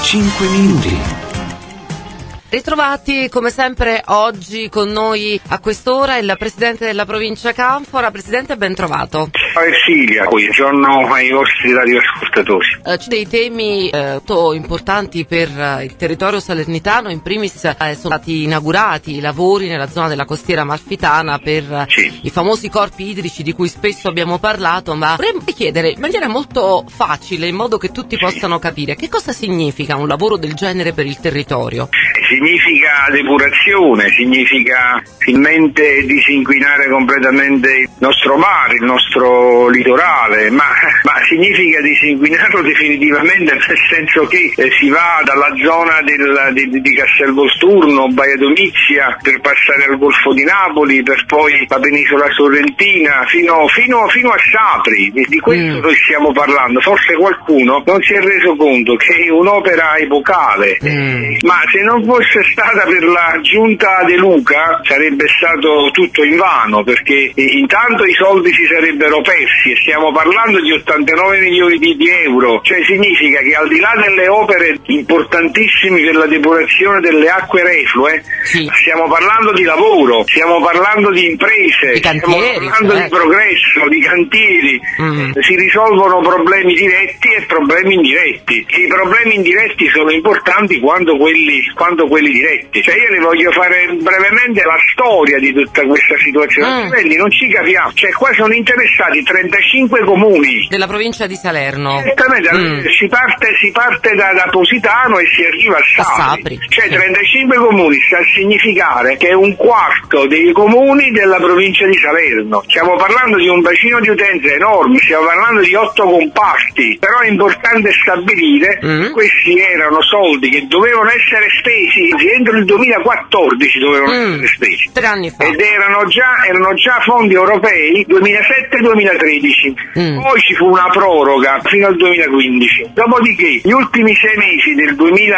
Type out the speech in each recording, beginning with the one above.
5 minuti. Ritrovati come sempre oggi con noi a quest'ora il Presidente della Provincia Canfora. Presidente, ben trovato. Ciao Ersilia, buongiorno ai vostri radioascoltatori. C'è dei temi molto importanti per il territorio salernitano. In primis sono stati inaugurati i lavori nella zona della costiera amalfitana per i famosi corpi idrici di cui spesso abbiamo parlato, ma vorrei chiedere in maniera molto facile, in modo che tutti possano capire, che cosa significa un lavoro del genere per il territorio? Significa depurazione, significa finalmente disinquinare completamente il nostro mare, il nostro litorale, ma significa disinquinarlo definitivamente, nel senso che si va dalla zona di Castelvolturno, Baia Domizia, per passare al Golfo di Napoli, per poi la penisola sorrentina, fino a Sapri. Di questo noi stiamo parlando. Forse qualcuno non si è reso conto che è un'opera epocale, ma se non fosse stata per la giunta De Luca sarebbe stato tutto invano, perché intanto i soldi si sarebbero persi, e stiamo parlando di 89 milioni di euro, cioè significa che al di là delle opere importantissime per la depurazione delle acque reflue, stiamo parlando di lavoro, stiamo parlando di imprese, di cantieri, stiamo parlando di progresso, di cantieri. Si risolvono problemi diretti e problemi indiretti, e i problemi indiretti sono importanti quanto quelli diretti. Cioè io ne voglio fare brevemente la storia di tutta questa situazione. Quelli non ci capiamo, cioè qua sono interessati 35 comuni della provincia di Salerno. Esattamente, si parte da Positano e si arriva a Sapri. Cioè 35 comuni sta a significare che è un quarto dei comuni della provincia di Salerno. Stiamo parlando di un bacino di utenza enorme, stiamo parlando di 8 comparti, però è importante stabilire che questi erano soldi che dovevano essere spesi entro il 2014, dovevano essere spesi 3 anni fa, ed erano già fondi europei 2007-2013. Poi ci fu una proroga fino al 2015. Dopodiché gli ultimi 6 mesi del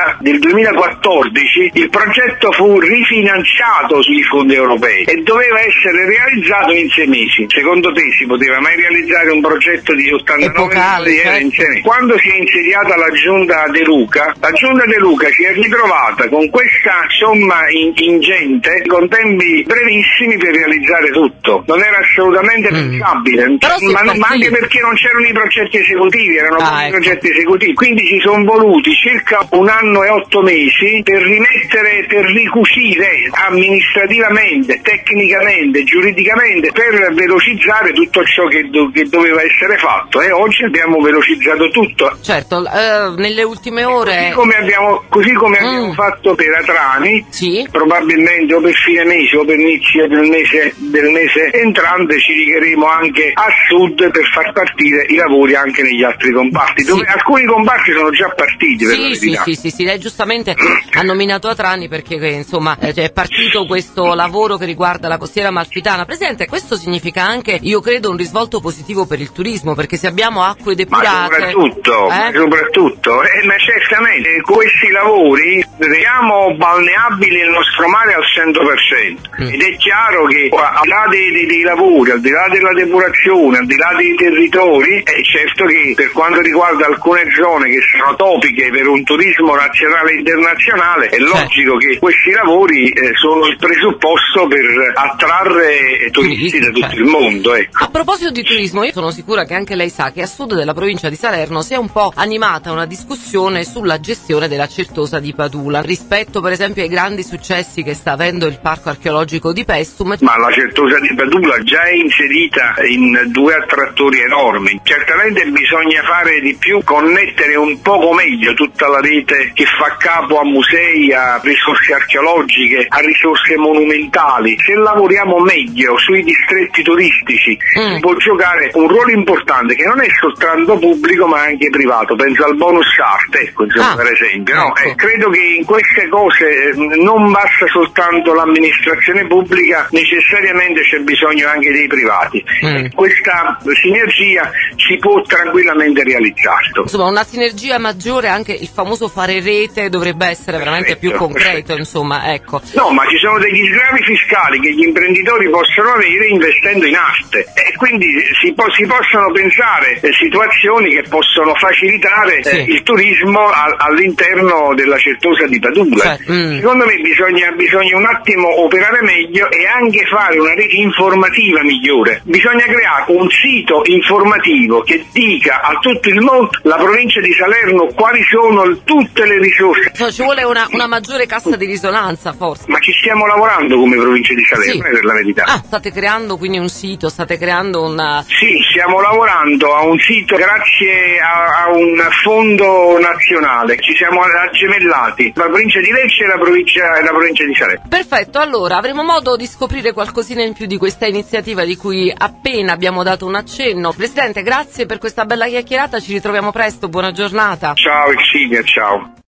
2014 il progetto fu rifinanziato sui fondi europei e doveva essere realizzato in 6 mesi. Secondo te si poteva mai realizzare un progetto di 89 milioni di euro in 6 mesi? Quando si è insediata la giunta De Luca si è ritrovata con questa somma ingente, con tempi brevissimi per realizzare tutto. Non era assolutamente pensabile, ma anche perché non c'erano i progetti esecutivi, erano i progetti esecutivi, quindi ci sono voluti circa 1 anno e 8 mesi per ricucire amministrativamente, tecnicamente, giuridicamente, per velocizzare tutto ciò che doveva essere fatto, e oggi abbiamo velocizzato tutto. Certo, nelle ultime ore così come abbiamo fatto per Atrani, probabilmente o per fine mese o per inizio del mese entrante ci recheremo anche a sud per far partire i lavori anche negli altri comparti, dove alcuni comparti sono già partiti. Sì, lei giustamente ha nominato Atrani perché insomma è partito questo lavoro che riguarda la costiera amalfitana. Presidente, questo significa anche, io credo, un risvolto positivo per il turismo, perché se abbiamo acque depurate, soprattutto, ma certamente questi lavori rendiamo balneabile il nostro mare al 100%, ed è chiaro che al di là dei lavori, al di là della depurazione, al di là dei territori, è certo che per quanto riguarda alcune zone che sono topiche per un turismo nazionale e internazionale, è logico che questi lavori sono il presupposto per attrarre turisti da tutto il mondo. A proposito di turismo, io sono sicura che anche lei sa che a sud della provincia di Salerno si è un po' animata una discussione sulla gestione della Certosa di Padula, rispetto per esempio ai grandi successi che sta avendo il parco archeologico di Pessum. Ma la Certosa di Padula già è inserita in 2 attrattori enormi. Certamente bisogna fare di più, connettere un poco meglio tutta la rete che fa capo a musei, a risorse archeologiche, a risorse monumentali. Se lavoriamo meglio sui distretti turistici si può giocare un ruolo importante, che non è soltanto pubblico ma anche privato. Penso al bonus art, per esempio. Credo che in queste alcune cose non basta soltanto l'amministrazione pubblica, necessariamente c'è bisogno anche dei privati. Questa sinergia si può tranquillamente realizzare. Insomma, una sinergia maggiore, anche il famoso fare rete dovrebbe essere veramente più concreto, insomma, ecco. No, ma ci sono degli sgravi fiscali che gli imprenditori possono avere investendo in arte, e quindi si possono pensare situazioni che possono facilitare il turismo all'interno della Certosa di Padula. Secondo me bisogna un attimo operare meglio e anche fare una rete informativa migliore. Bisogna creare un sito informativo che dica a tutto il mondo, la provincia di Salerno, quali sono tutte le risorse. Ci vuole una maggiore cassa di risonanza, forse. Ma ci stiamo lavorando come provincia di Salerno, per la verità. State creando quindi un sito, state creando una... Sì, stiamo lavorando a un sito grazie a un fondo nazionale. Ci siamo aggemellati, la provincia di Lecce e la provincia di Salerno. Perfetto, allora avremo modo di scoprire qualcosina in più di questa iniziativa di cui appena abbiamo dato un accenno. Presidente, grazie per questa bella chiacchierata, ci ritroviamo presto, buona giornata. Ciao Exilia, ciao.